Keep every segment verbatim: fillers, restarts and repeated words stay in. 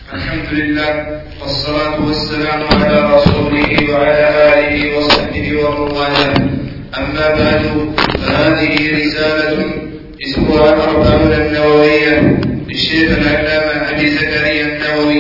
الحمد لله والصلاة والسلام على رسوله وعلى آله وصحبه ومن والاه. أما بعد، فهذه رسالة اسمها الأربعون النووية للشيخ العلامة أبي زكريا النووي،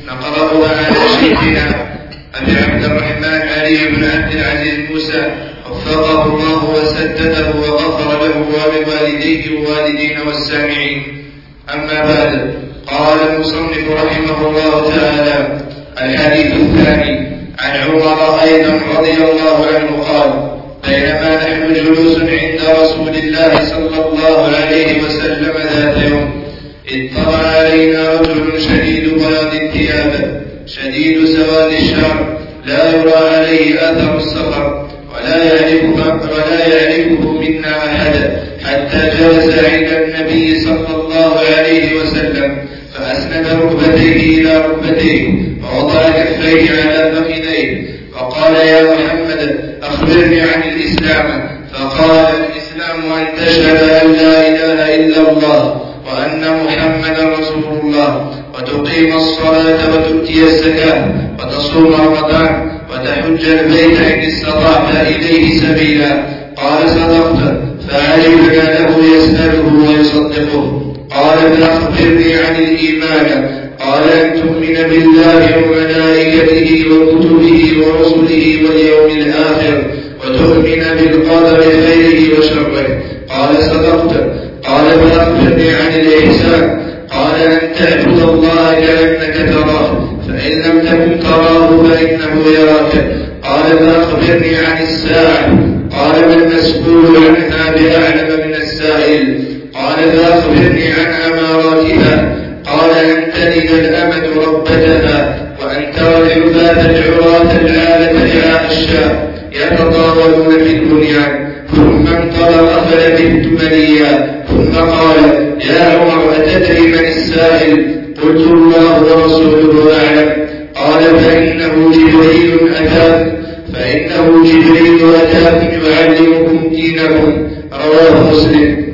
نقرأها على شيخنا أبي عبد الرحمن علي بن عبد العزيز موسى، وفقه الله وسدده وغفر له ولوالديه ووالدين والسامعين. أما بعد، قال المصنف رحمه الله تعالى: الحديث الثاني عن عمر أيضا رضي الله عنه قال: بينما نحن جلوس عند رسول الله صلى الله عليه وسلم ذات يوم، اطلع علينا رجل شديد بياض الثياب شديد سواد الشعر، لا يرى عليه أثر السفر، ولا يعرفه ولا يعرفه منا أحد، حتى جلس عند النبي صلى الله عليه وسلم، فأسند ركبتيه إلى ركبتيه، ووضع كفيه على فخذيه، فقال: يا محمد، أخبرني عن الإسلام. فقال: الإسلام أن تشهد أن لا إله إلا الله وأن محمدا رسول الله، وتقيم الصلاة وتؤتي الزكاة وتصوم رمضان وتحج البيت إن استطعت إليه سبيلا. قال: صدقت. فعجبنا له يسأله ويصدقه. قال: فأخبرني عن الإيمان. قال: أن تؤمن بالله وملائكته وكتبه ورسله واليوم الآخر، وتؤمن بالقدر خيره وشره. قال: صدقت. قال: فأخبرني عن الإحسان. قال: أن تعبد الله كأنك تراه، فإن لم تكن تراه فإنه يراك. قال: فأخبرني عن الساعة. قال: ما المسؤول عنها بأعلم من السائل. قال: فأخبرني عن أماراتها. قال: أن تلد الأمة ربتها، وأن ترى الحفاة العراة العالة رعاء الشاة يتطاولون في البنيان. ثم انطلق فلبثت مليا، ثم قال: يا عمر، أتدري من السائل؟ قلت: الله ورسوله أعلم. قال: فإنه جبريل أتاكم فإنه جبريل أتاكم يعلمكم دينكم. رواه مسلم.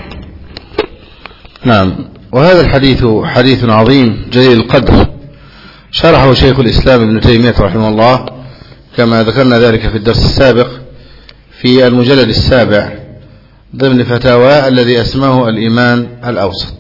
نعم. وهذا الحديث حديث عظيم جليل القدر، شرحه شيخ الإسلام ابن تيمية رحمه الله كما ذكرنا ذلك في الدرس السابق في المجلد السابع ضمن فتاوى الذي أسماه الإيمان الأوسط.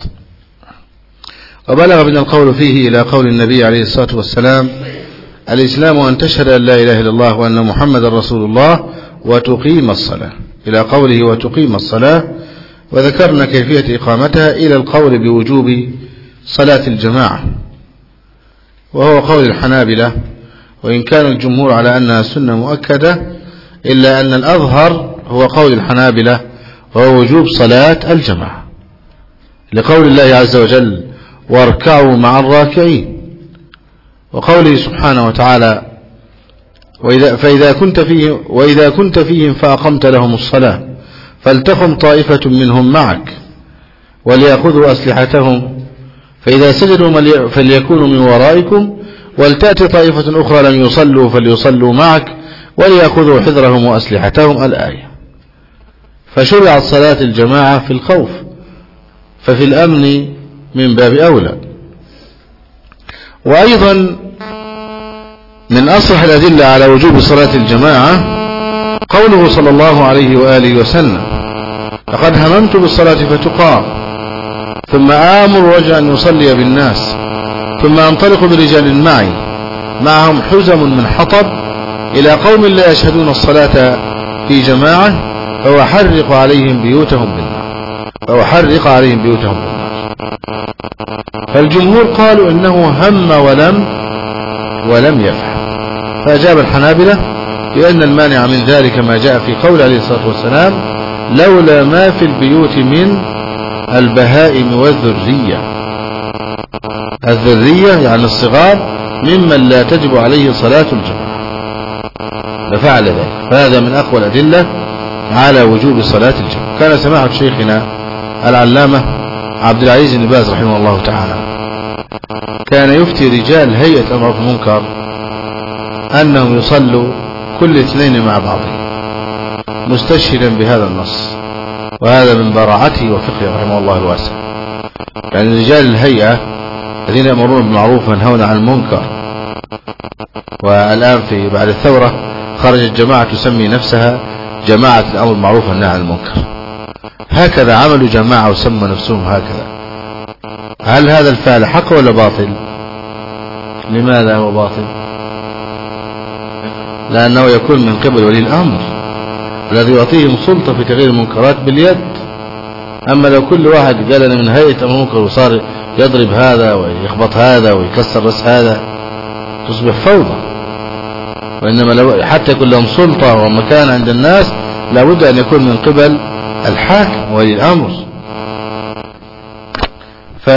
وبلغ بنا القول فيه إلى قول النبي عليه الصلاة والسلام: الإسلام أن تشهد أن لا إله إلا الله وأن محمد رسول الله وتقيم الصلاة، إلى قوله وتقيم الصلاة، وذكرنا كيفية إقامتها إلى القول بوجوب صلاة الجماعة، وهو قول الحنابلة، وإن كان الجمهور على أنها سنة مؤكدة، إلا أن الأظهر هو قول الحنابلة وهو وجوب صلاة الجماعة، لقول الله عز وجل: واركعوا مع الراكعين، وقوله سبحانه وتعالى: وإذا فإذا كنت فيه وإذا كنت فيهم فأقمت لهم الصلاة فلتقم طائفة منهم معك وليأخذوا أسلحتهم فإذا سجدوا فليكونوا من ورائكم ولتأتي طائفة أخرى لم يصلوا فليصلوا معك وليأخذوا حذرهم وأسلحتهم. الآية. فشرعت صلاة الجماعة في الخوف، ففي الأمن من باب أولى. وأيضا من أصح الأدلة على وجوب صلاة الجماعة قوله صلى الله عليه وآله وسلم: لقد هممت بالصلاة فتقام، ثم آمر رجلا أن يصلي بالناس، ثم أنطلق برجال معي معهم حزم من حطب إلى قوم لا يشهدون الصلاة في جماعة فأحرق عليهم بيوتهم بالنار فأحرق عليهم بيوتهم بالنار. فالجمهور قالوا إنه هم ولم ولم يفعل، فأجاب الحنابلة بأن المانع من ذلك ما جاء في قول عليه الصلاة والسلام: لولا ما في البيوت من البهائم والذرية. الذرية يعني الصغار ممن لا تجب عليه صلاة الجماعة، لفعل ذلك. فهذا من أقوى الأدلة على وجوب صلاة الجماعة. كان سماحة شيخنا العلامة عبد العزيز بن باز رحمه الله تعالى كان يفتي رجال هيئة أمر المنكر أنهم يصلوا كل اثنين مع بعضهم، مستشهدا بهذا النص، وهذا من براعته وفقهه رحمه الله الواسع. يعني رجال الهيئة الذين يأمرون بالمعروف وينهون عن المنكر. والآن في بعد الثورة خرجت جماعة تسمي نفسها جماعة الأمر بالمعروف والنهي عن المنكر. هكذا عملوا جماعة وسموا نفسهم هكذا. هل هذا الفعل حق ولا باطل؟ لماذا هو باطل؟ لأنه يكون من قبل ولي الأمر الذي يعطيهم سلطة في تغيير المنكرات باليد. أما لو كل واحد قال أنا من هيئة أمر المنكر وصار يضرب هذا ويخبط هذا ويكسر رأس هذا تصبح فوضى. وإنما لو حتى يكون لهم سلطة ومكان عند الناس لابد أن يكون من قبل الحاكم ولي الأمر. ف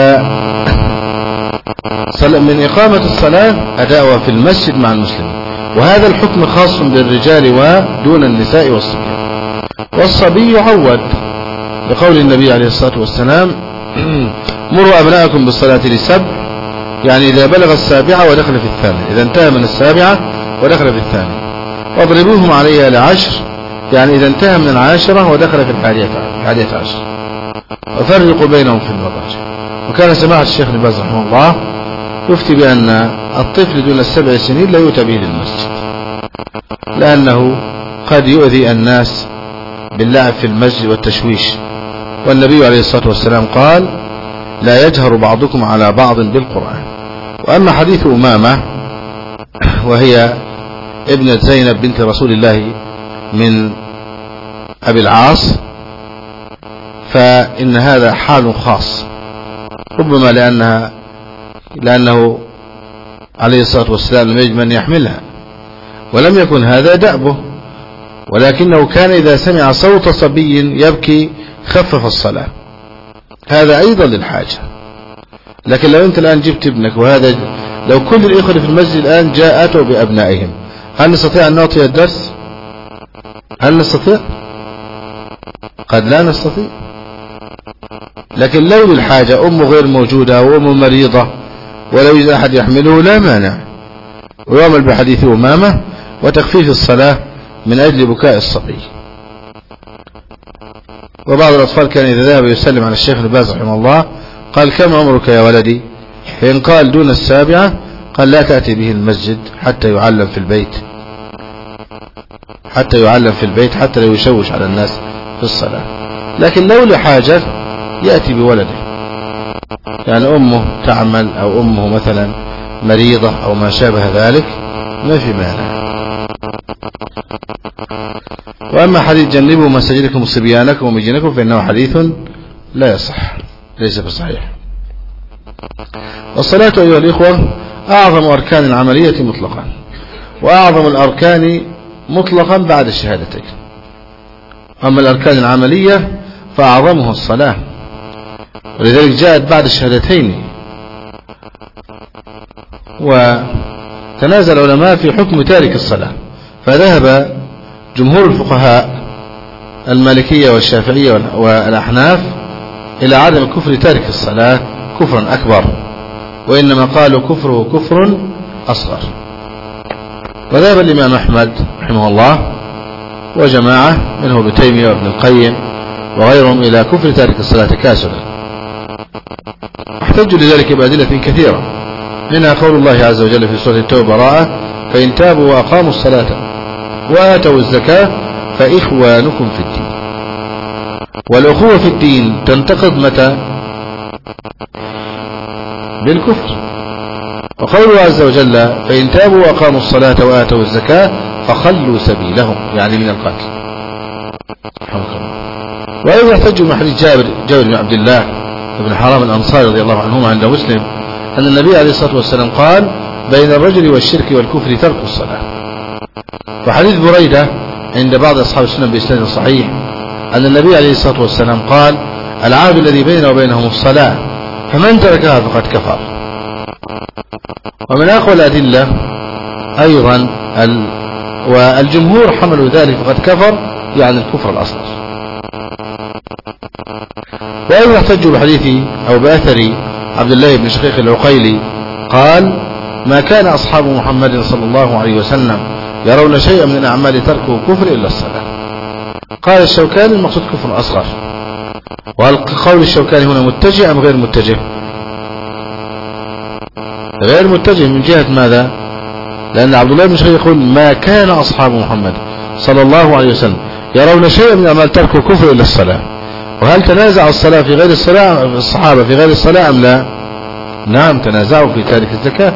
من إقامة الصلاة أداؤها في المسجد مع المسلمين، وهذا الحكم خاص بالرجال ودون النساء والصبيان. والصبي يعود لقول النبي عليه الصلاة والسلام مروا أبناءكم بالصلاة لسبع، يعني إذا بلغ السابعة ودخل في الثامنة، إذا انتهى من السابعة ودخل في الثامنة. واضربوهم عليها لعشر، يعني إذا انتهى من العاشرة ودخل في الحادية عشر. وفرقوا بينهم في المضاجع. وكان سماحة الشيخ ابن باز رحمه الله يفتي بأن الطفل دون السبع سنين لا يؤتى به للمسجد، لأنه قد يؤذي الناس باللعب في المسجد والتشويش. والنبي عليه الصلاة والسلام قال لا يجهر بعضكم على بعض بالقرآن. وأما حديث أمامة وهي ابنة زينب بنت رسول الله من أبي العاص، فإن هذا حال خاص، ربما لأنها لأنه عليه الصلاة والسلام لم يجد من يحملها، ولم يكن هذا دأبه، ولكنه كان إذا سمع صوت صبي يبكي خفف الصلاة، هذا أيضا للحاجة. لكن لو أنت الآن جبت ابنك، وهذا لو كل الإخوة في المسجد الآن جاءتوا بأبنائهم، هل نستطيع أن نعطي الدرس؟ هل نستطيع؟ قد لا نستطيع. لكن لو للحاجة، أمه غير موجودة وأمه مريضة ولو يجد أحد يحمله لا مانع، ويعمل بحديث أمامة وتخفيف الصلاة من أجل بكاء الصبي. وبعض الأطفال كان إذا ذهب يسلم على الشيخ ابن باز رحمه الله قال كم عمرك يا ولدي؟ فإن قال دون السابعة قال لا تأتي به المسجد حتى يعلم في البيت، حتى يعلم في البيت حتى لا يشوش على الناس في الصلاة. لكن لو لحاجة يأتي بولده، يعني أمه تعمل أو أمه مثلا مريضة أو ما شابه ذلك ما في مانع. وأما حديث جنبوا مساجدكم وصبيانكم ومجينكم فإنه حديث لا يصح، ليس بصحيح. والصلاة أيها الإخوة أعظم أركان العملية مطلقا، وأعظم الأركان مطلقا بعد الشهادتين. أما الأركان العملية فأعظمها الصلاة، ولذلك جاءت بعد الشهادتين. وتنازل العلماء في حكم تارك الصلاة، فذهب جمهور الفقهاء المالكية والشافعية والأحناف إلى عدم كفر تارك الصلاة كفرا أكبر، وإنما قالوا كفره كفر أصغر. وذهب الإمام أحمد رحمه الله وجماعة منه ابن تيمية وابن القيم وغيرهم إلى كفر تارك الصلاة كاسلا. احتجوا لذلك بأدلة كثيرة، منها قول الله عز وجل في سورة التوبة براءة فإن تابوا وأقاموا الصلاة وآتوا الزكاة فإخوانكم في الدين. والأخوة في الدين تنتقض متى؟ بالكفر. وقوله عز وجل فإن تابوا وأقاموا الصلاة وآتوا الزكاة فخلوا سبيلهم، يعني من القتل. وأيضا احتجوا من حديث جابر جابر بن عبد الله بن حرام الأنصاري رضي الله عنهما عند مسلم أن النبي عليه الصلاة والسلام قال بين الرجل والشرك والكفر ترك الصلاة. وحديث بريدة عند بعض أصحاب السنن بإسناد صحيح أن النبي عليه الصلاة والسلام قال العهد الذي بيننا وبينهم الصلاة فمن تركها فقد كفر. ومن أقوى الأدلة أيضا ال... والجمهور حملوا ذلك فقد كفر، يعني الكفر الأصغر. وأيضا احتجوا بحديث أو بأثر عبد الله بن شقيق العقيلي قال ما كان أصحاب محمد صلى الله عليه وسلم يرون شيئا من الأعمال تركه كفر إلا الصلاة. قال الشوكاني المقصود كفر أصغر. وهل قول الشوكاني هنا متجه أم غير متجه؟ غير متجه من جهة ماذا؟ لأن عبد الله بن شقيق يقول ما كان أصحاب محمد صلى الله عليه وسلم يرون شيئا من أعمال ترك الكفر إلا الصلاة. وهل تنازع الصلاة في غير الصلاة الصحابة في غير الصلاة أم لا؟ نعم تنازعوا في تارك الزكاة.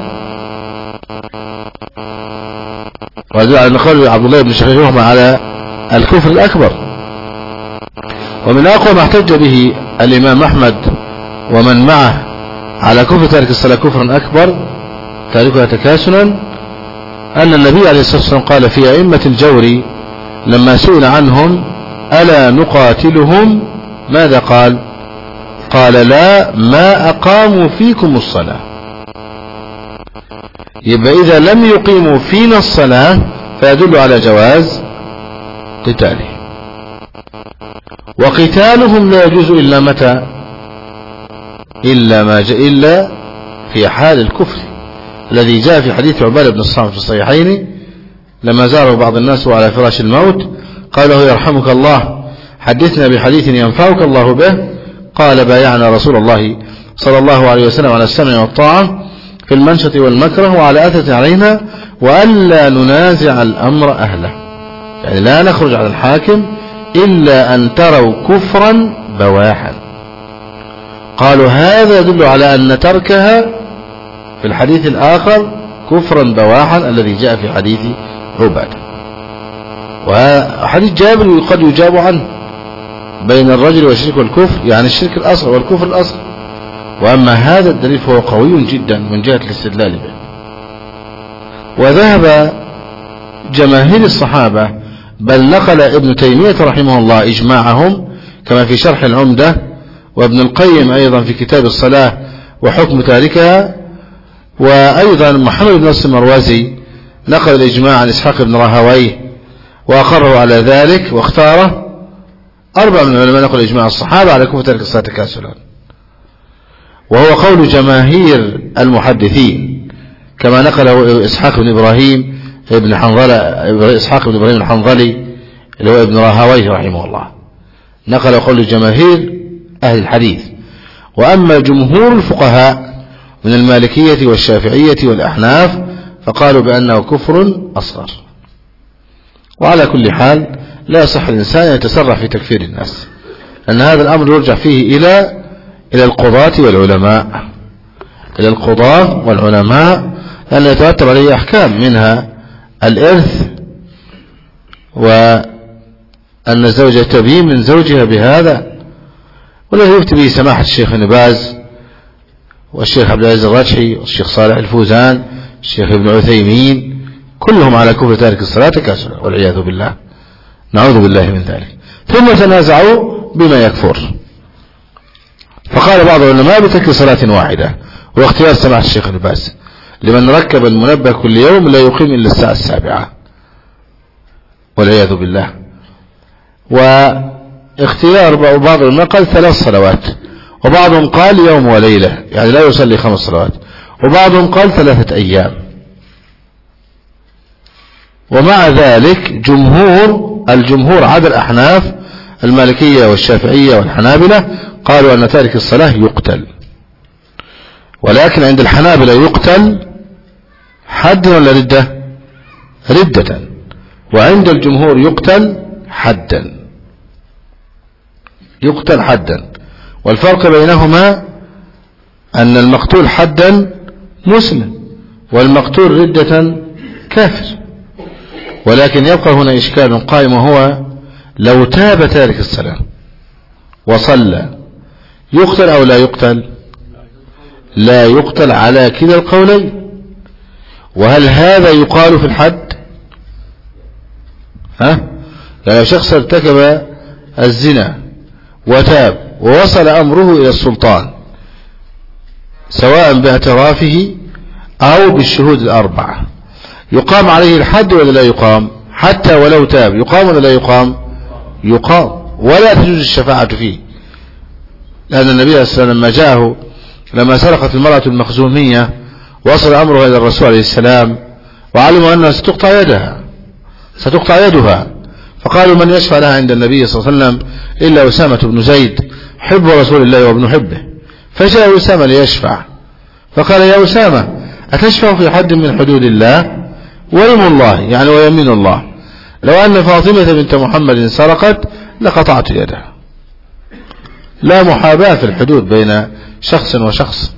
وهذا على قول عبد الله بن شقيق يحمل على الكفر الأكبر. ومن أقوى ما احتج به الإمام أحمد ومن معه على كفر تارك الصلاة كفرا أكبر تاركها تكاسلا أن النبي عليه الصلاة والسلام قال في أئمة الجور لما سئل عنهم ألا نقاتلهم ماذا قال؟ قال لا ما أقاموا فيكم الصلاة. يبقى إذا لم يقيموا فينا الصلاة فيدل على جواز قتالهم. وقتالهم لا يجوز إلا متى؟ إلا ما جاء إلا في حال الكفر الذي جاء في حديث عبادة بن الصامت في الصحيحين لما زاره بعض الناس وعلى فراش الموت قال له يرحمك الله حدثنا بحديث ينفعك الله به. قال بايعنا رسول الله صلى الله عليه وسلم على السمع والطاعة في المنشط والمكره وعلى أثرة علينا وألا ننازع الأمر أهله، يعني لا نخرج على الحاكم إلا أن تروا كفرا بواحا. قالوا هذا يدل على أن تركها في الحديث الآخر كفرا بواحا الذي جاء في حديث عبادة. وحديث جابر قد يجاب عنه بين الرجل والشرك والكفر، يعني الشرك الأصغر والكفر الأصغر. وأما هذا الدليل فهو قوي جدا من جهة الاستدلال به. وذهب جماهير الصحابة بل نقل ابن تيمية رحمه الله إجماعهم كما في شرح العمدة، وابن القيم أيضا في كتاب الصلاة وحكم تاركها، وأيضا محمد بن نصر المروزي نقل الإجماع عن إسحاق بن راهويه وأقره على ذلك واختاره. أربعة من العلماء نقل إجماع الصحابة على كفر تارك الصلاة تكاسلا، وهو قول جماهير المحدثين كما نقله إسحاق بن إبراهيم ابن حنظلة إسحاق بن إبراهيم الحنظلي اللي هو ابن راهويه رحمه الله، نقل قول جماهير أهل الحديث. وأما جمهور الفقهاء من المالكية والشافعية والأحناف فقالوا بأنه كفر أصغر. وعلى كل حال لا يصح الإنسان يتسرع في تكفير الناس، لأن هذا الأمر يرجع فيه إلى إلى القضاة والعلماء إلى القضاة والعلماء لأن يترتب عليه أحكام منها الإرث، وأن الزوجة تبين من زوجها بهذا، والذي يفتي به سماحة الشيخ ابن باز والشيخ عبد العزيز الرجحي والشيخ صالح الفوزان الشيخ ابن عثيمين كلهم على كفر تارك الصلاة تكاسلا والعياذ بالله، نعوذ بالله من ذلك. ثم تنازعوا بما يكفر، فقال بعض العلماء بترك صلاة واحدة واختيار سماحة الشيخ ابن باز لمن ركب المنبه كل يوم لا يقيم إلا الساعة السابعة والعياذ بالله. واختيار بعض العلماء قال ثلاث صلوات، وبعضهم قال يوم وليلة يعني لا يصلي خمس صلوات، وبعضهم قال ثلاثة أيام. ومع ذلك جمهور الجمهور عدا الأحناف المالكية والشافعية والحنابلة قالوا أن تارك الصلاة يقتل، ولكن عند الحنابلة يقتل حد ولا ردة؟ ردة. وعند الجمهور يقتل حدا، يقتل حدا. والفرق بينهما أن المقتول حدا مسلم والمقتول ردة كافر. ولكن يبقى هنا إشكال قائم، وهو لو تاب تارك الصلاة وصلى يقتل أو لا يقتل؟ لا يقتل على كلا القولين. وهل هذا يقال في الحد؟ ها؟ يعني لو شخص ارتكب الزنا وتاب ووصل أمره إلى السلطان سواء باعترافه أو بالشهود الأربعة يقام عليه الحد ولا لا يقام؟ حتى ولو تاب يقام ولا لا يقام؟ يقام، ولا تجوز الشفاعة فيه، لأن النبي صلى الله عليه وسلم لما جاءه لما سرقت المرأة المخزومية وصل أمرها إلى الرسول عليه السلام وعلموا أنها ستقطع يدها ستقطع يدها فقالوا من يشفع لها عند النبي صلى الله عليه وسلم إلا أسامة بن زيد حب رسول الله وابن حبه. فجاء أسامة ليشفع فقال يا أسامة أتشفع في حد من حدود الله؟ ويم الله يعني ويمين الله لو أن فاطمة بنت محمد سرقت لقطعت يدها. لا محاباة في الحدود بين شخص وشخص.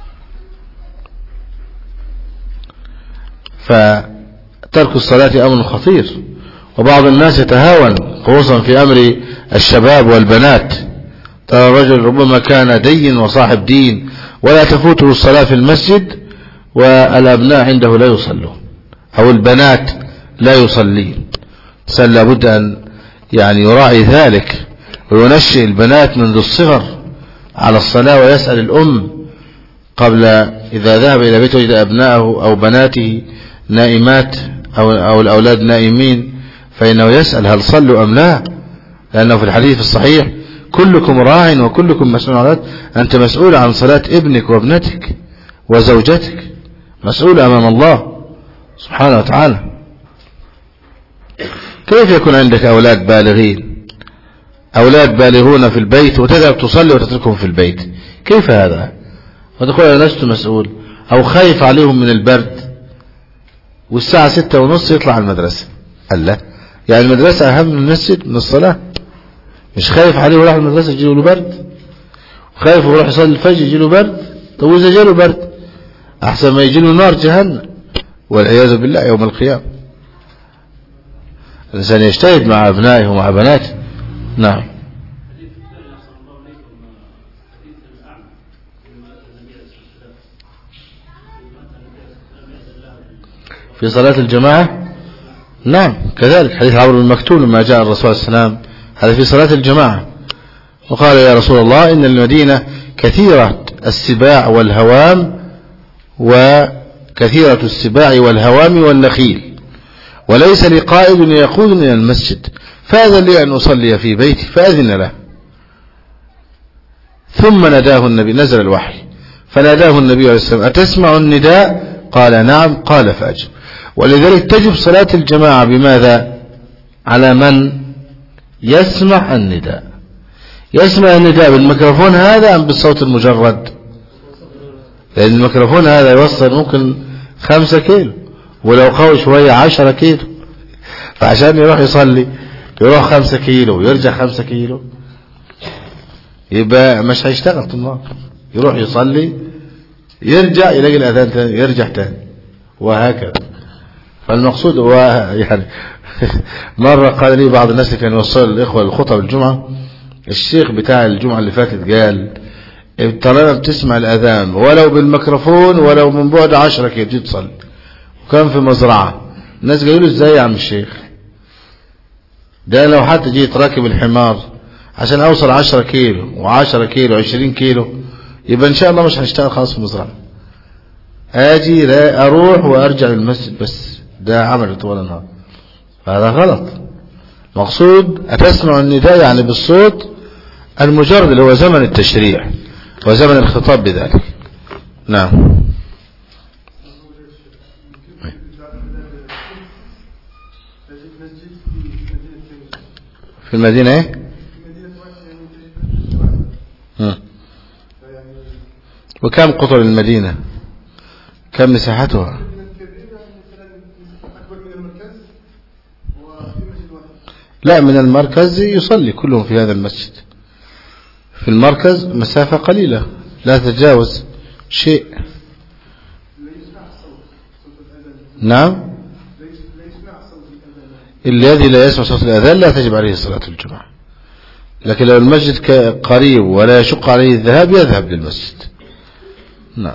فترك الصلاة أمر خطير، وبعض الناس يتهاون خصوصا في أمر الشباب والبنات. ترى الرجل ربما كان دين وصاحب دين ولا تفوته الصلاة في المسجد والأبناء عنده لا يصلون أو البنات لا يصلين. سأل لابد أن يعني يراعي ذلك وينشئ البنات منذ الصغر على الصلاة، ويسأل الأم قبل إذا ذهب إلى بيته وجد أبنائه أو بناته نائمات أو, أو الأولاد نائمين فإنه يسأل هل صلوا أم لا، لأنه في الحديث الصحيح كلكم راع وكلكم مسؤول عن رعيته. أنت مسؤول عن صلاة ابنك وابنتك وزوجتك، مسؤول أمام الله سبحانه وتعالى. كيف يكون عندك أولاد بالغين، أولاد بالغون في البيت وتذهب تصلي وتتركهم في البيت؟ كيف هذا؟ وتقول أنا لست مسؤول، أو خايف عليهم من البرد والساعة ستة ونص يطلع المدرسة. ألا يعني المدرسة أهم من المسجد من الصلاة؟ مش خايف عليه وراح المدرسة يجيله له برد، خايف وراح يصلي الفجر يجيله برد. طب وإذا جاله برد أحسن ما يجيله نار جهنم والعياذ بالله يوم القيامة. الإنسان يجتهد مع أبنائه ومع بناته. نعم. في صلاة الجماعة نعم كذلك حديث عمرو بن مكتوم لما جاء الرسول صلى الله عليه وسلم هذا في صلاة الجماعة، وقال يا رسول الله إن المدينة كثيرة السباع والهوام وكثيرة السباع والهوام والنخيل وليس لي قائد يقودني إلى المسجد فأذن لي أن أصلي في بيتي، فأذن له. ثم ناداه النبي، نزل الوحي فناداه النبي عليه الصلاة والسلام أتسمع النداء؟ قال نعم. قال فأجب. ولذلك تجب صلاة الجماعة بماذا؟ على من يسمع النداء. يسمع النداء بالميكروفون هذا أم بالصوت المجرد؟ لأن الميكروفون هذا يوصل ممكن خمسة كيلو ولو قوي شوية عشرة كيلو، فعشان يروح يصلي يروح خمسة كيلو ويرجع خمسة كيلو يبقى مش هيشتغل طول النهار. يروح يصلي يرجع يلاقي الأذان تاني يرجع تاني وهكذا. فالمقصود هو يعني مرة قال لي بعض الناس اللي كانوا يوصلوا الإخوة الخطب الجمعة، الشيخ بتاع الجمعة اللي فاتت قال طالما بتسمع الأذان ولو بالميكروفون ولو من بعد عشرة كيلو تجي تصلي. وكان في مزرعة الناس قالوا له ازاي يا عم الشيخ ده لو حتى جيت راكب الحمار عشان اوصل عشرة كيلو وعشرة كيلو عشرين كيلو يبقى ان شاء الله مش هنشتغل خالص في المزرعة، اجي لا اروح وارجع للمسجد بس، ده عمل طول النهار. هذا غلط. مقصود أتسمع النداء يعني بالصوت المجرد اللي هو زمن التشريع وزمن الخطاب بذلك. نعم. في المدينة ايه؟ وكم قطر المدينة؟ كم مساحتها؟ لا من المركز يصلي كلهم في هذا المسجد. في المركز مسافة قليلة لا تتجاوز شيء. نعم. الذي لا يسمع صوت الأذان لا تجب عليه صلاة الجمعة، لكن لو المسجد قريب ولا يشق عليه الذهاب يذهب للمسجد. نعم.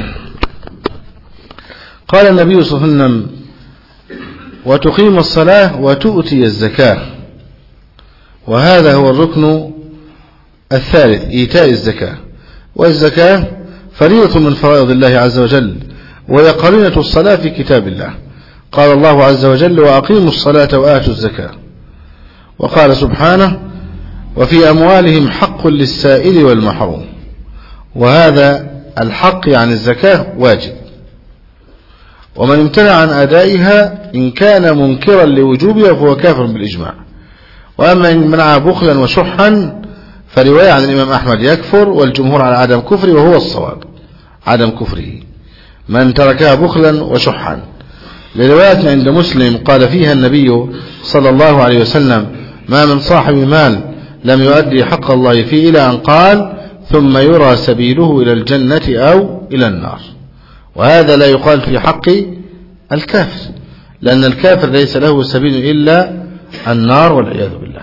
قال النبي صلى الله عليه وسلم وتقيم الصلاة وتؤتي الزكاة، وهذا هو الركن الثالث إيتاء الزكاة. والزكاة فريضة من فرائض الله عز وجل وهي قرينة الصلاة في كتاب الله. قال الله عز وجل وأقيموا الصلاة وآتوا الزكاة. وقال سبحانه وفي أموالهم حق للسائل والمحروم، وهذا الحق يعني الزكاة واجب، ومن امتنع عن أدائها إن كان منكرا لوجوبها فهو كافر بالإجماع. وأما إن منع بخلا وشحا فرواية عن الإمام أحمد يكفر، والجمهور على عدم كفره وهو الصواب عدم كفره. من تركها بخلا وشحا. لرواية عند مسلم قال فيها النبي صلى الله عليه وسلم: ما من صاحب مال لم يؤدي حق الله فيه إلى أن قال: ثم يرى سبيله إلى الجنة أو إلى النار. وهذا لا يقال في حق الكافر، لأن الكافر ليس له سبيل إلا النار والعياذ بالله.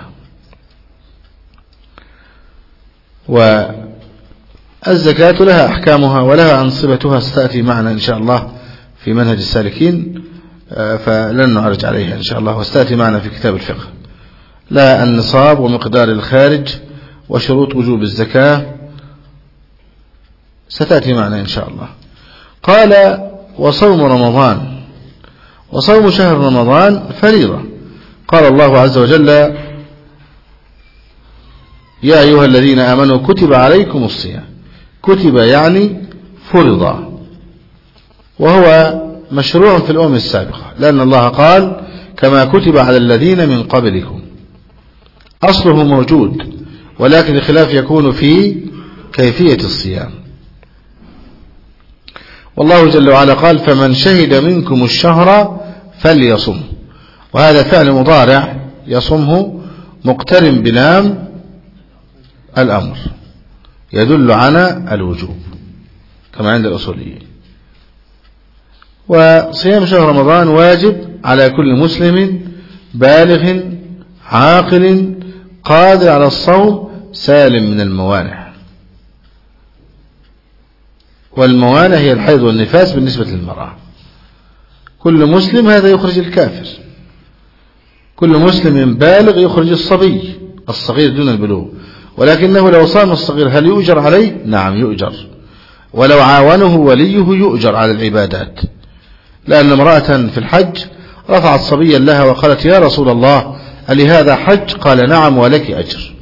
والزكاة لها أحكامها ولها أنصبتها ستأتي معنا إن شاء الله في منهج السالكين، فلن نعرج عليها إن شاء الله، وستأتي معنا في كتاب الفقه. لا النصاب ومقدار الخارج وشروط وجوب الزكاة ستأتي معنا إن شاء الله. قال: وصوم رمضان. وصوم شهر رمضان فريضة. قال الله عز وجل: يا أيها الذين آمنوا كتب عليكم الصيام. كتب يعني فرض، وهو مشروع في الأمم السابقة، لأن الله قال: كما كتب على الذين من قبلكم. أصله موجود، ولكن الخلاف يكون في كيفية الصيام. والله جل وعلا قال: فمن شهد منكم الشهر فليصم. وهذا فعل مضارع يصمه مقترن بلام الأمر يدل على الوجوب كما عند الأصوليين. وصيام شهر رمضان واجب على كل مسلم بالغ عاقل قادر على الصوم سالم من الموانع. والموانع هي الحيض والنفاس بالنسبة للمرأة. كل مسلم هذا يخرج الكافر. كل مسلم بالغ يخرج الصبي الصغير دون البلوغ. ولكنه لو صام الصغير هل يؤجر عليه؟ نعم يؤجر. ولو عاونه وليه يؤجر على العبادات. لأن امرأة في الحج رفعت صبيا لها وقالت: يا رسول الله ألهذا حج؟ قال: نعم ولك أجر.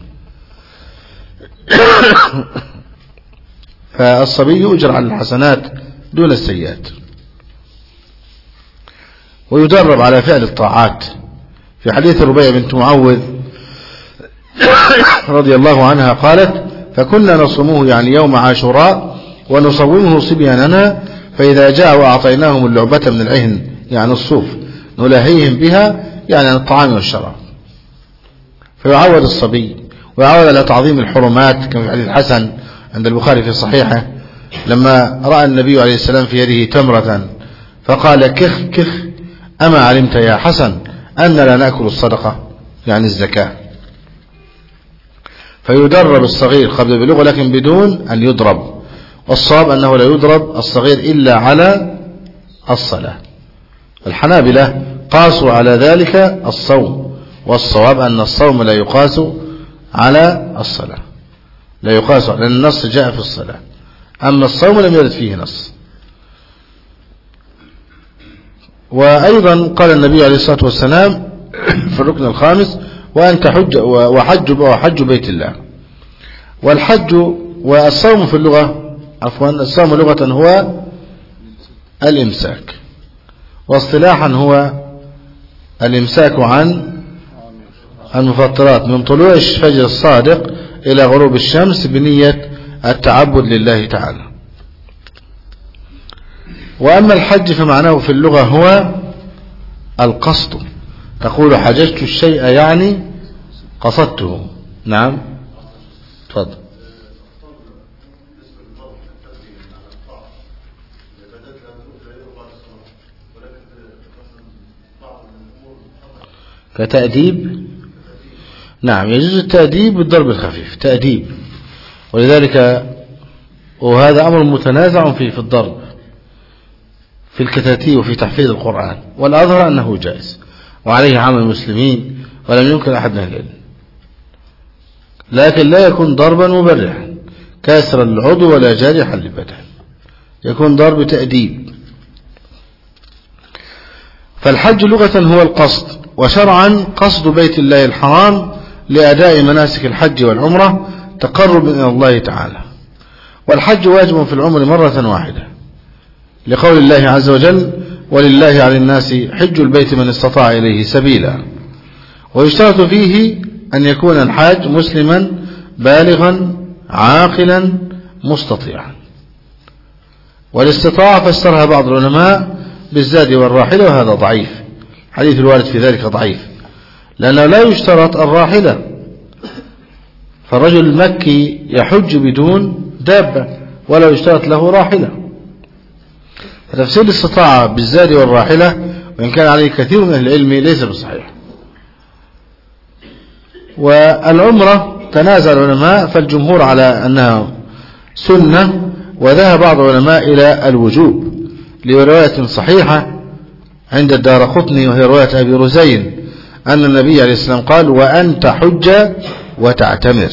فالصبي يؤجر على الحسنات دون السيئات، ويدرب على فعل الطاعات. في حديث ربيع بنت معوذ رضي الله عنها قالت: فكنا نصومه يعني يوم عاشوراء ونصومه صبياننا، فإذا جاء وأعطيناهم اللعبة من العهن يعني الصوف نلاهيهم بها يعني عن الطعام والشراب. فيعود الصبي ويعود على تعظيم الحرمات، كما في حديث الحسن عند البخاري في صحيحه لما رأى النبي عليه السلام في يده تمرة فقال: كخ كخ أما علمت يا حسن أن لا نأكل الصدقة يعني الزكاة. فيدرب الصغير قبل البلوغ لكن بدون أن يضرب. والصواب أنه لا يضرب الصغير إلا على الصلاة. الحنابلة قاسوا على ذلك الصوم، والصواب أن الصوم لا يقاس على الصلاة، لا يقاس، لأن النص جاء في الصلاة، أما الصوم لم يرد فيه نص. وأيضا قال النبي عليه الصلاة والسلام في الركن الخامس: وأنت حج وحج وحج بيت الله. والحج والصوم في اللغة عفوا الصوم لغة هو الإمساك، واصطلاحا هو الإمساك عن المفطرات من طلوع الفجر الصادق إلى غروب الشمس بنية التعبد لله تعالى. وأما الحج فمعناه في اللغة هو القصد. تقول حججت الشيء يعني قصدته. نعم تفضل. كتأديب، نعم يجوز التأديب بالضرب الخفيف تأديب، ولذلك وهذا أمر متنازع فيه في الضرب في الكتاتيب وفي تحفيظ القرآن، والأظهر أنه جائز وعليه عمل المسلمين ولم ينكر أحد من العلم، لكن لا يكون ضربا مبرحا كاسر العضو ولا جارحا للبدن، يكون ضرب تأديب. فالحج لغة هو القصد، وشرعا قصد بيت الله الحرام لأداء مناسك الحج والعمرة تقرب إلى الله تعالى. والحج واجب في العمر مرة واحدة لقول الله عز وجل: ولله على الناس حج البيت من استطاع إليه سبيلا. ويشترط فيه أن يكون الحاج مسلما بالغا عاقلا مستطيعا. والاستطاعة فسرها بعض العلماء بالزاد والراحلة، وهذا ضعيف، حديث الوارد في ذلك ضعيف، لأنه لا يشترط الراحلة، فالرجل المكي يحج بدون دابة ولا يشترط له راحلة. فتفسير الاستطاعة بالزاد والراحلة وإن كان عليه كثير من أهل العلم ليس بصحيح. والعمرة تنازع العلماء، فالجمهور على أنها سنة، وذهب بعض العلماء إلى الوجوب لرواية صحيحة عند الدارقطني وهي رواية أبي رزين أن النبي عليه السلام قال: وأن تحج وتعتمر.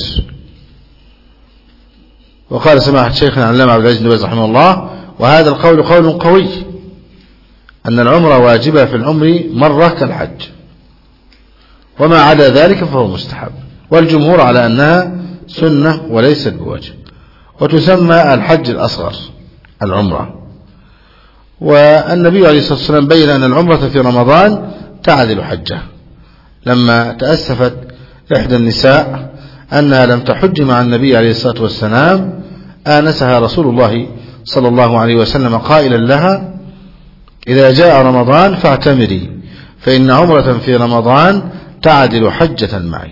وقال سماحة شيخنا العلامة عبد العزيز بن باز رحمه الله: وهذا القول قول قوي، أن العمرة واجبة في العمر مرة كالحج، وما عدا ذلك فهو مستحب. والجمهور على أنها سنة وليست بواجب، وتسمى الحج الأصغر العمرة. والنبي عليه الصلاة والسلام بين أن العمرة في رمضان تعدل حجة، لما تأسفت إحدى النساء أنها لم تحج مع النبي عليه الصلاة والسلام، آنسها رسول الله صلى الله عليه وسلم قائلا لها: إذا جاء رمضان فاعتمري، فإن عمرة في رمضان تعدل حجة معي.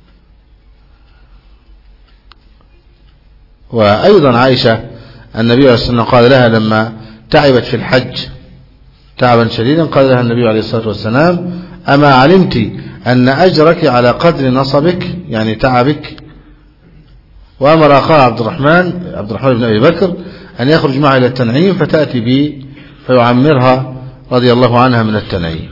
وأيضا عائشة النبي عليه الصلاة والسلام قال لها لما تعبت في الحج تعبا شديدا، قال لها النبي عليه الصلاة والسلام: أما علمت أن أجرك على قدر نصبك، يعني تعبك؟ وأمر أخاه عبد الرحمن عبد الرحمن بن أبي بكر أن يخرج معه إلى التنعيم فتأتي به فيعمرها رضي الله عنها من التنعيم.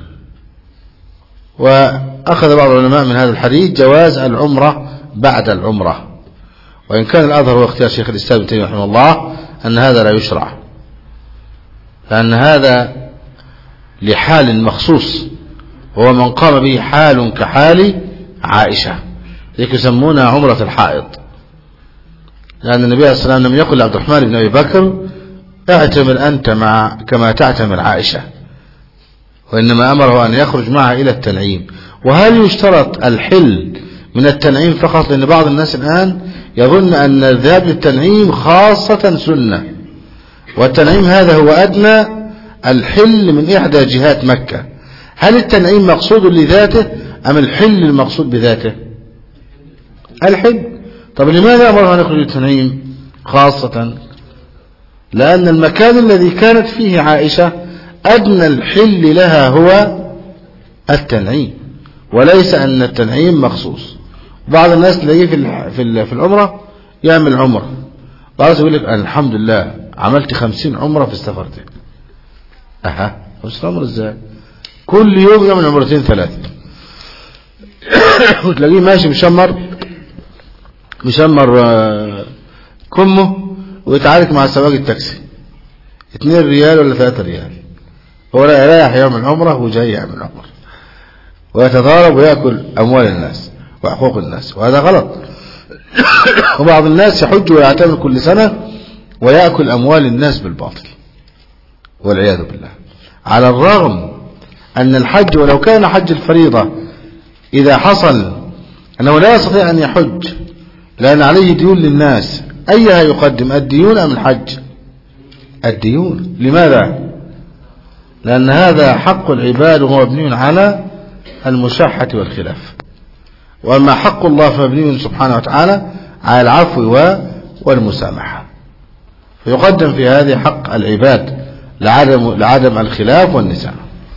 وأخذ بعض العلماء من هذا الحديث جواز العمرة بعد العمرة، وإن كان الأظهر هو اختيار شيخ الإسلام ابن تيمية رحمه الله أن هذا لا يشرع، لأن هذا لحال مخصوص، وهو من قام به حال كحال عائشة، ذلك يسمونها عمرة الحائض، لأن النبي عليه الصلاة والسلام لم يقل لعبد الرحمن بن أبي بكر: اعتمر أنت مع كما تعتمر عائشة، وإنما أمره أن يخرج معها إلى التنعيم. وهل يشترط الحل من التنعيم فقط؟ لأن بعض الناس الآن يظن أن الذهاب للتنعيم خاصة سنة، والتنعيم هذا هو أدنى الحل من إحدى جهات مكة. هل التنعيم مقصود لذاته أم الحل المقصود بذاته؟ الحل. طب لماذا أمرها أن يخرج للتنعيم خاصة؟ لأن المكان الذي كانت فيه عائشة أدنى الحل لها هو التنعيم، وليس أن التنعيم مخصوص. بعض الناس تلاقيه في في العمرة يعمل عمرة، بعض الناس يقول لك: الحمد لله عملت خمسين عمرة في السفر ده. أها، خمسين عمرة إزاي؟ كل يوم يعمل عمرتين ثلاثة. وتلاقيه ماشي مشمر مشمر كمه ويتعارك مع سواق التاكسي، اتنين ريال ولا ثلاثة ريال، هو رايح يعمل عمرة وجاي يعمل عمرة، ويتضارب ويأكل أموال الناس وحقوق الناس، وهذا غلط. وبعض الناس يحج ويعتمر كل سنة ويأكل أموال الناس بالباطل والعياذ بالله، على الرغم أن الحج ولو كان حج الفريضة إذا حصل أنه لا يستطيع أن يحج لأن عليه ديون للناس، أيها يقدم، الديون أم الحج؟ الديون. لماذا؟ لأن هذا حق العباد وهو مبني على المشاحة والخلاف، وأما حق الله فمبني سبحانه وتعالى على العفو والمسامحة، فيقدم في هذه حق العباد لعدم, لعدم الخلاف والنزاع.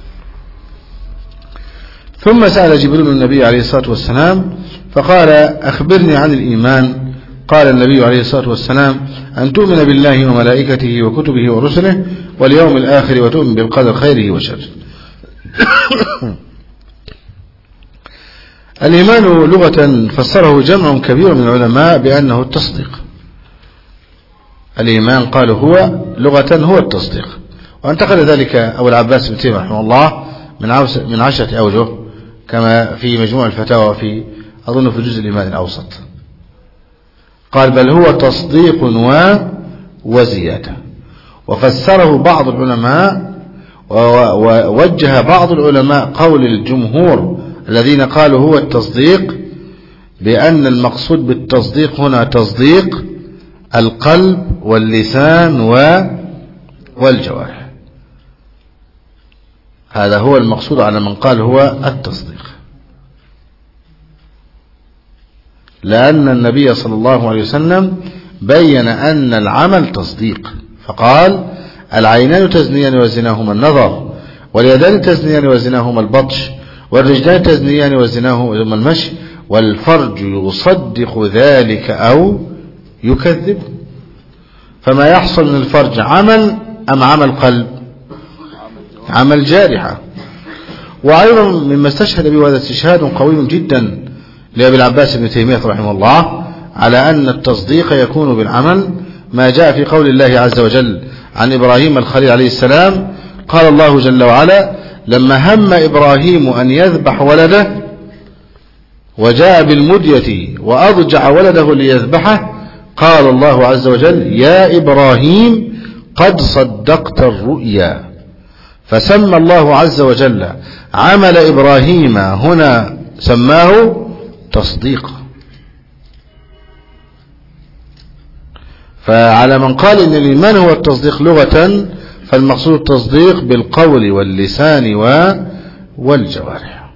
ثم سأل جبريل النبي عليه الصلاة والسلام فقال: أخبرني عن الإيمان. قال النبي عليه الصلاة والسلام: أن تؤمن بالله وملائكته وكتبه ورسله واليوم الآخر وتؤمن بالقدر خيره وشره. الإيمان لغة فسره جمع كبير من العلماء بأنه التصديق. الإيمان قالوا هو لغة هو التصديق، وانتقل ذلك أبو العباس بن تيمية رحمه الله من عشرة أوجه كما في مجموع الفتاوى في أظن في جزء الإيمان الأوسط. قال: بل هو تصديق و وزيادة. وفسره بعض العلماء ووجه بعض العلماء قول الجمهور الذين قالوا هو التصديق بأن المقصود بالتصديق هنا تصديق القلب واللسان والجوارح. هذا هو المقصود على من قال هو التصديق، لأن النبي صلى الله عليه وسلم بين أن العمل تصديق، فقال العينان تزنيان وزناهما النظر، واليدان تزنيان وزناهما البطش، والرجلان تزنيان وزناهما المشي، والفرج يصدق ذلك أو يكذب. فما يحصل من الفرج عمل أم عمل قلب؟ عمل جارحة. وأيضا مما استشهد به هذا استشهاد قوي جدا لأبي العباس بن تيمية رحمه الله على أن التصديق يكون بالعمل، ما جاء في قول الله عز وجل عن إبراهيم الخليل عليه السلام، قال الله جل وعلا لما هم إبراهيم أن يذبح ولده وجاء بالمدية وأضجع ولده ليذبحه، قال الله عز وجل يا إبراهيم قد صدقت الرؤيا، فسمى الله عز وجل عمل إبراهيم هنا سماه تصديق. فعلى من قال إن الإيمان هو التصديق لغة، فالمقصود التصديق بالقول واللسان والجوارح.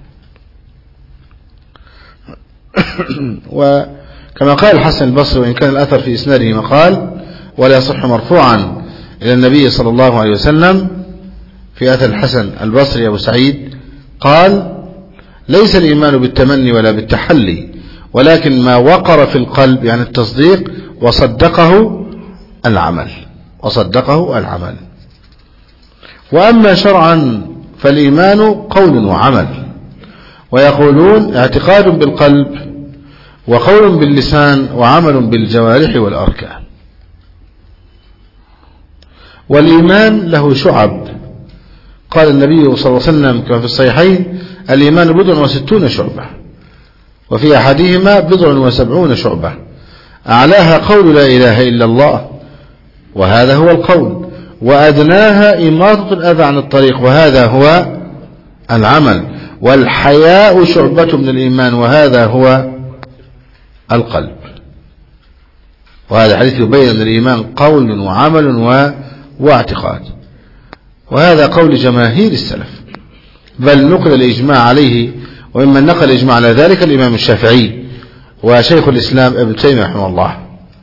وكما قال الحسن البصري، وإن كان الأثر في إسناده مقال ولا يصح مرفوعا إلى النبي صلى الله عليه وسلم، في أثر الحسن البصري أبو سعيد قال ليس الإيمان بالتمني ولا بالتحلي، ولكن ما وقر في القلب يعني التصديق وصدقه العمل وصدقه العمل. وأما شرعا فالإيمان قول وعمل، ويقولون اعتقاد بالقلب وقول باللسان وعمل بالجوارح والأركان. والإيمان له شعب، قال النبي صلى الله عليه وسلم كما في الصحيحين الإيمان بضع وستون شعبة، وفي أحدهما بضع وسبعون شعبة، أعلاها قول لا إله إلا الله وهذا هو القول، وأدناها إماطة الأذى عن الطريق وهذا هو العمل، والحياء شعبة من الإيمان وهذا هو القلب. وهذا حديث يبين أن الإيمان قول وعمل واعتقاد، وهذا قول جماهير السلف، بل نقل الإجماع عليه، وممن نقل الإجماع على ذلك الإمام الشافعي وشيخ الإسلام ابن تيمية رحمه الله،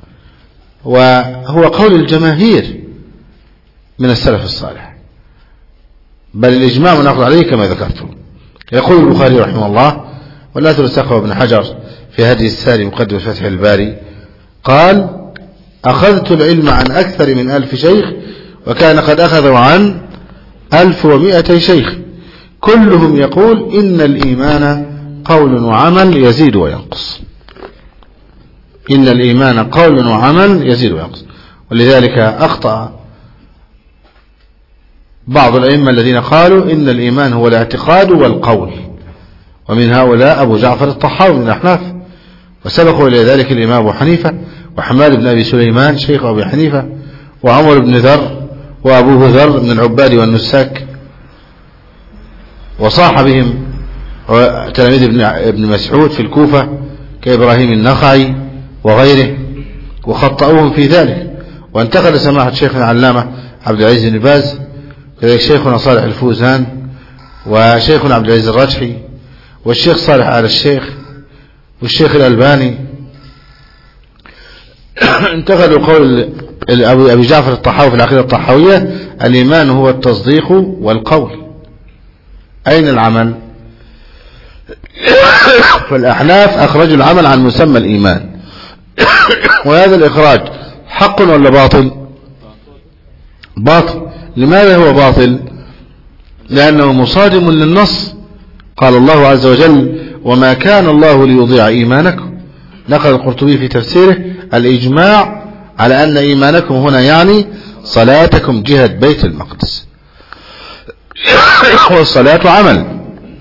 وهو قول الجماهير من السلف الصالح، بل الإجماع مناقض عليه كما ذكرت. يقول البخاري رحمه الله، والأثر ساقه ابن حجر في هدي الساري مقدمة فتح الباري، قال أخذت العلم عن أكثر من ألف شيخ، وكان قد أخذوا عن ألف ومائتي شيخ، كلهم يقول إن الإيمان قول وعمل يزيد وينقص، إن الإيمان قول وعمل يزيد وينقص. ولذلك أخطأ بعض الأئمة الذين قالوا إن الإيمان هو الاعتقاد والقول، ومن هؤلاء أبو جعفر الطحاوي من الأحناف، وسبقوا إلى ذلك الإمام أبو حنيفة وحماد بن أبي سليمان شيخ أبي حنيفة، وعمر بن ذر وأبوه ذر من العباد والنساك، وصاح بهم تلاميذ ابن مسعود في الكوفة كإبراهيم النخعي وغيره، وخطأوهم في ذلك. وانتقل سماحة شيخنا العلامة عبد العزيز بن باز، كذلك شيخنا صالح الفوزان، وشيخنا عبد العزيز الرجحي، والشيخ صالح آل الشيخ، والشيخ الألباني، انتقلوا قول أبي جعفر الطحاوي في العقيدة الطحاوية الإيمان هو التصديق والقول. أين العمل؟ فالأحناف أخرجوا العمل عن مسمى الإيمان، وهذا الإخراج حق ولا باطل؟ باطل. لماذا هو باطل؟ لأنه مصادم للنص. قال الله عز وجل وما كان الله ليضيع إيمانكم. نقل القرطبي في تفسيره الإجماع على أن إيمانكم هنا يعني صلاتكم جهة بيت المقدس، والصلاة عمل.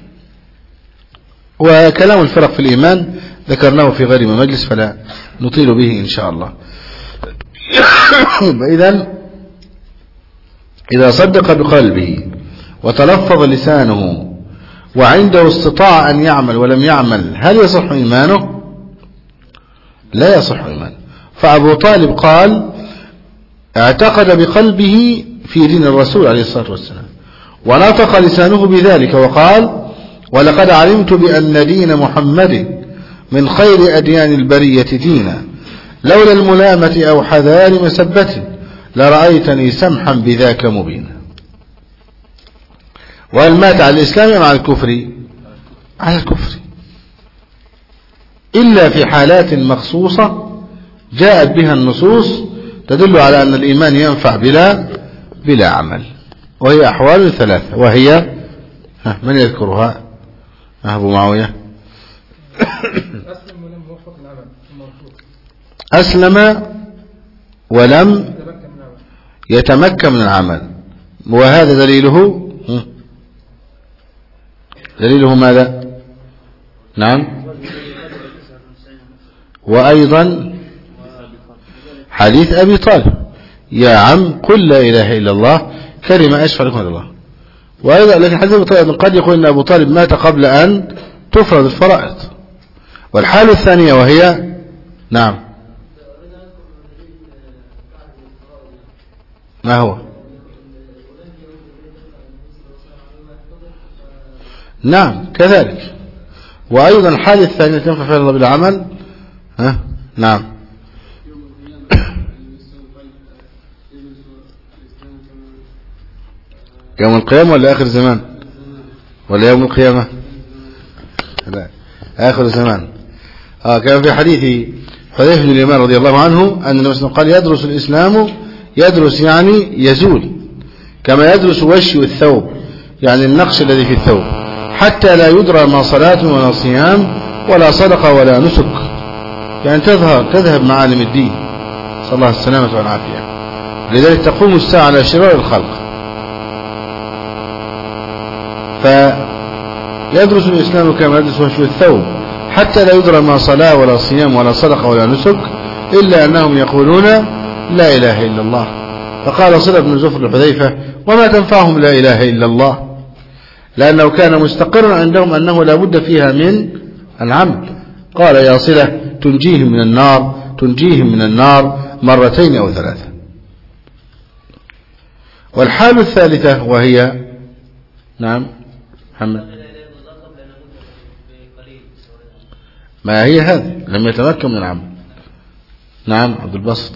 وكلام الفرق في الإيمان ذكرناه في غير مجلس فلا نطيل به إن شاء الله. إذن إذا صدق بقلبه وتلفظ لسانه وعنده استطاع أن يعمل ولم يعمل، هل يصح إيمانه؟ لا يصح إيمانه. فأبو طالب قال اعتقد بقلبه في دين الرسول عليه الصلاة والسلام. ونطق لسانه بذلك وقال ولقد علمت بأن دين محمد من خير أديان البرية دينا لولا الملامة أو حذار مسبة لرأيتني سمحا بذاك مبينا. وهل مات على الإسلام أم على الكفر؟ على الكفر، إلا في حالات مخصوصة جاءت بها النصوص تدل على أن الإيمان ينفع بلا بلا عمل، وهي أحوال ثلاثة، وهي من يذكرها؟ أبو معاوية. أسلم ولم يوفق العمل أسلم ولم يتمكن من العمل، وهذا دليله دليله ماذا؟ نعم. وأيضا حديث أبي طالب يا عم قل لا إله إلا الله كلمة أشفع لكم الله. وأيضا لكن حديث أبي طالب قد يقول أن أبو طالب مات قبل أن تفرض الفرائض. والحالة الثانية وهي نعم ما هو؟ نعم كذلك. وأيضا الحالة الثانية تنفع فعل الله بالعمل. ها نعم. يوم القيامة ولا آخر زمان ولا يوم القيامة؟ لا آخر زمان. آه كان في حديث حذيفة بن اليمان رضي الله عنه أن النبي صلى الله عليه وسلم قال يدرس الإسلام، يدرس يعني يزول، كما يدرس وشي الثوب يعني النقش الذي في الثوب، حتى لا يدرى ما صلاة ولا صيام ولا صدقة ولا نسك، يعني تظهر تذهب معالم الدين، صلى الله السلامة والعافية. لذلك تقوم الساعة على شرار الخلق. فيدرس الإسلام كما يدرس وشي الثوب حتى لا يدرى ما صلاة ولا صيام ولا صدقة ولا نسك إلا أنهم يقولون لا إله إلا الله. فقال صلة بن زفر لحذيفة وما تنفعهم لا إله إلا الله؟ لأنه كان مستقرا عندهم أنه لا بد فيها من العمل. قال يا صلة تنجيهم من النار تنجيهم من النار مرتين أو ثلاثة. والحال الثالثة وهي نعم محمد ما هي هذه لم يتمكن من العمل. نعم عبد الباسط.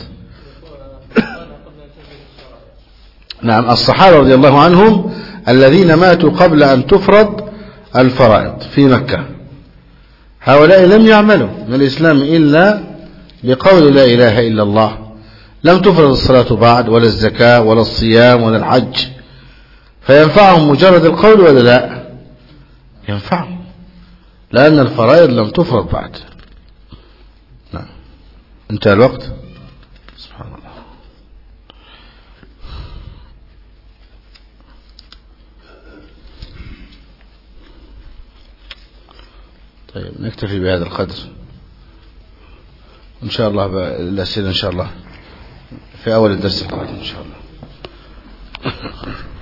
نعم الصحابة رضي الله عنهم الذين ماتوا قبل أن تفرض الفرائض في مكة، هؤلاء لم يعملوا من الإسلام إلا بقول لا إله إلا الله، لم تفرض الصلاة بعد ولا الزكاة ولا الصيام ولا الحج، فينفعهم مجرد القول ولا لا؟ ينفعهم لأن الفرائض لم تفرض بعد. نعم انتهى الوقت. سبحان الله. طيب نكتفي بهذا القدر إن شاء الله. الأسئلة إن شاء الله في أول الدرس القادم إن شاء الله.